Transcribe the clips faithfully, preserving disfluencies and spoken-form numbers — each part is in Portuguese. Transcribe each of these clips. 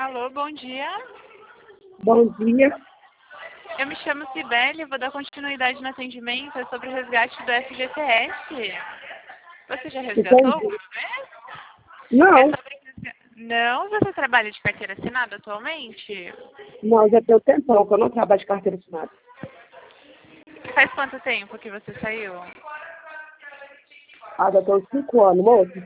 Alô, bom dia. Bom dia. Eu me chamo Cibele, vou dar continuidade no atendimento, é sobre o resgate do F G T S. Você já resgatou Entendi. alguma vez? É Não, sobre... Não? Você trabalha de carteira assinada atualmente? não, já tem um tempão que eu não trabalho de carteira assinada. Faz quanto tempo que você saiu? Ah, já tem uns cinco anos, moço.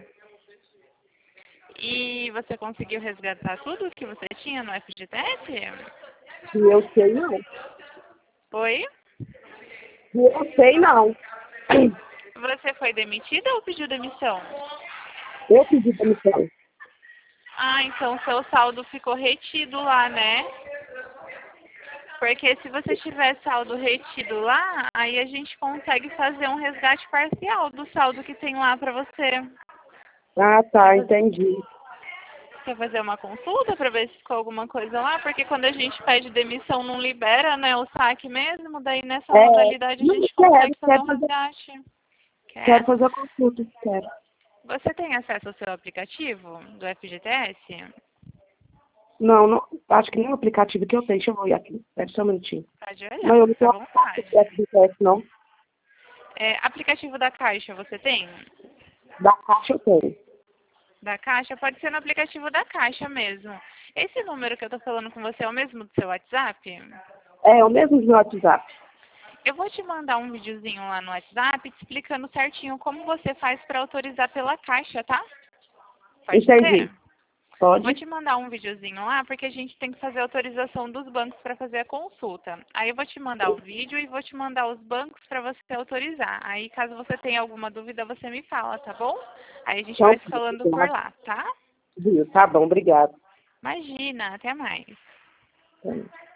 E você conseguiu resgatar tudo que você tinha no F G T S? Se eu sei, não. Oi? Se eu sei, não. Você foi demitida ou pediu demissão? Eu pedi demissão. Ah, então seu saldo ficou retido lá, né? Porque se você tiver saldo retido lá, aí a gente consegue fazer um resgate parcial do saldo que tem lá pra você. Ah, Quer tá, fazer, entendi. quer fazer uma consulta pra ver se ficou alguma coisa lá? Porque quando a gente pede demissão não libera, né, o saque mesmo, daí nessa É, modalidade a não gente quero, consegue fazer quero um fazer, resgate. quero Quer? fazer a consulta, quero. Você tem acesso ao seu aplicativo do F G T S? Não, não, acho que nem o aplicativo que eu tenho. Deixa eu olhar aqui. Espera só um minutinho. Pode Não, olhar, eu não fica à tenho vontade. acesso ao F G T S, não. É, aplicativo da Caixa você tem? Da Caixa eu tenho. Da Caixa? Pode ser no aplicativo da Caixa mesmo. Esse número que eu tô falando com você é o mesmo do seu WhatsApp? É, o mesmo do WhatsApp. Eu vou te mandar um videozinho lá no WhatsApp te explicando certinho como você faz para autorizar pela Caixa, tá? Pode ser? Entendi. Vou Pode? te mandar um videozinho lá porque a gente tem que fazer a autorização dos bancos para fazer a consulta. Aí eu vou te mandar o vídeo e vou te mandar os bancos para você autorizar. Aí caso você tenha alguma dúvida você me fala, tá bom? Aí a gente Então, vai se falando por lá, tá? viu? Tá bom, obrigado. Imagina, até mais. Tá.